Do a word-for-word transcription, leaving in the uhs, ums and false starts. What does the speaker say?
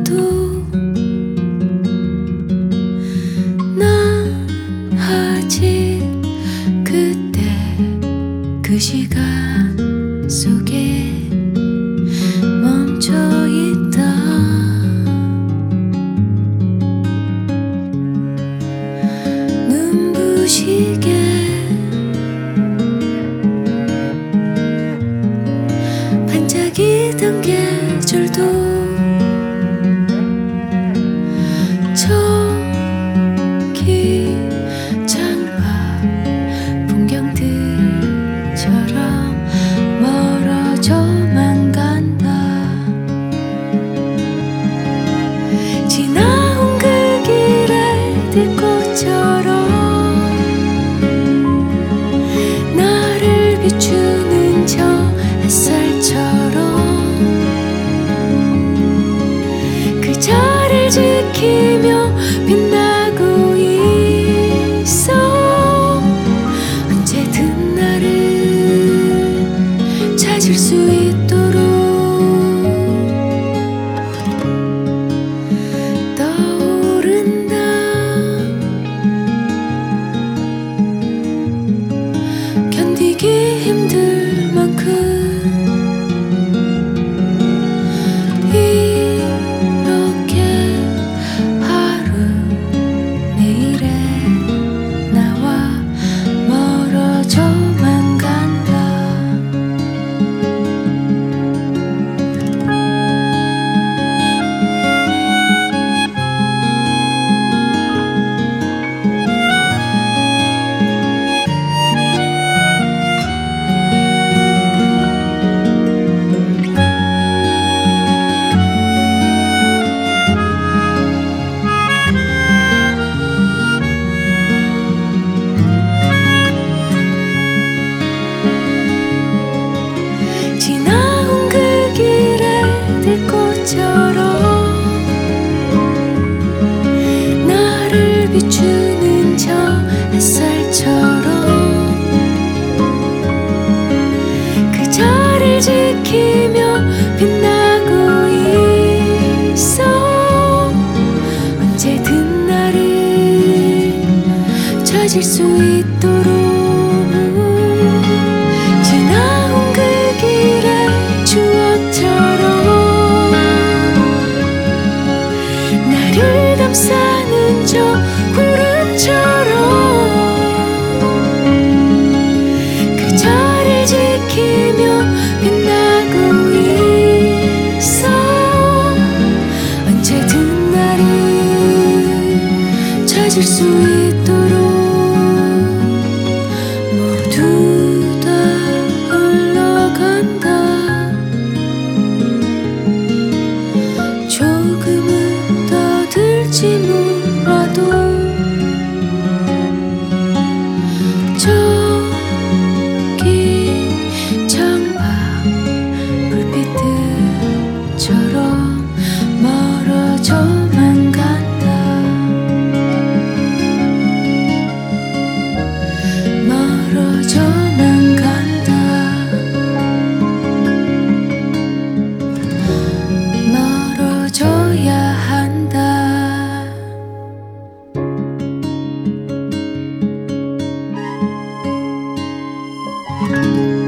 가도 난 아직 그때 그 시간 속에 멈춰있다. 눈부시게 반짝이던 계절도 저기 창밖 풍경들처럼 멀어져만 간다. 지나온 그 길에 들꽃처럼 나를 비추는 저 햇살처럼 그 자리를 지키며 빛나고 있어. 언제든 나를 찾을 수 있도록 떠오른다. 견디기 힘들 만큼 지나온 그 길에 들꽃처럼 나를 비추는 저 햇살처럼 그 자리를 지키며 빛나고 있어. 언제든 나를 찾을 수 있도록 나를 감싸는 저 구름처럼 그 자리를 지키며 빛나고 있어. 언제든 나를 찾을 수 있도록 모두 다 흘러간다. 조금은 떠들지 몰라도 저기 창밖 불빛들처럼 멀어져만 간다. 멀어져만 간다. 멀어져야 한다. you.